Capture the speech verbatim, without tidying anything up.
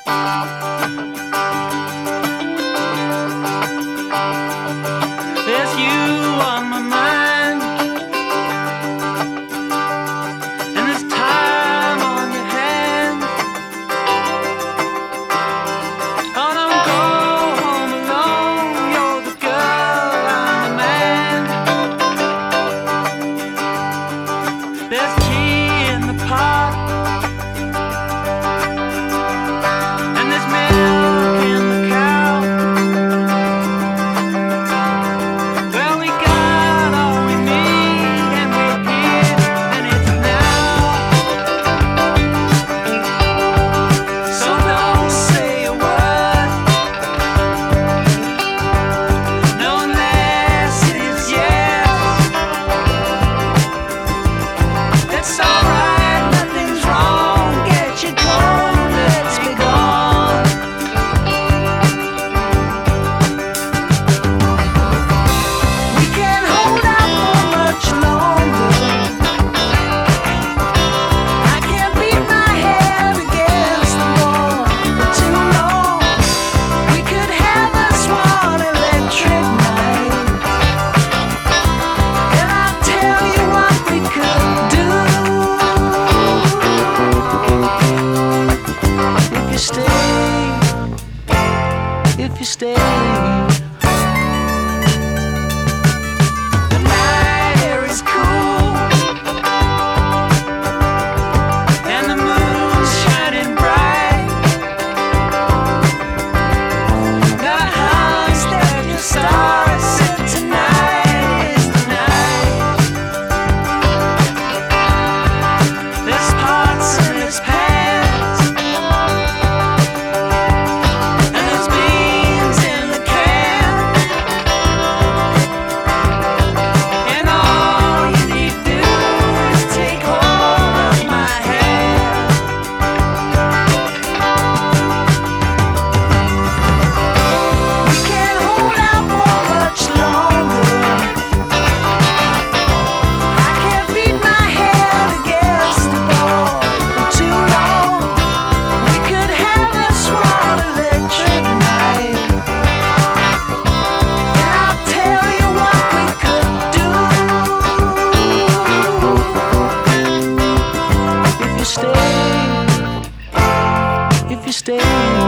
There's you on my mind, and there's time on your hands. Oh, don't go home alone. You're the girl, I'm the man. There's tea in the pot, and there's milk in the cow. Well, we got all we need, and we're here, and it's now. So don't say a word, no less is yes. It's alright, nothing's wrong. Get your coat, let's be gone. We can't hold out for much longer. I can't beat my head against the wall for too long. We could have us one electric night, and I'll tell you what we could do if you stay, if you stay. The night air is cool, and the moon's shining bright. Got a hunch that your stars said tonight is the night. There's pots and there's pans, and there's beans in the can. And all you need to do is take hold of my hand. We can't hold out for much longer. I can't beat my head against the wall for too long. We could have us one electric night, and I'll tell you what we could do if you stay, if you stay.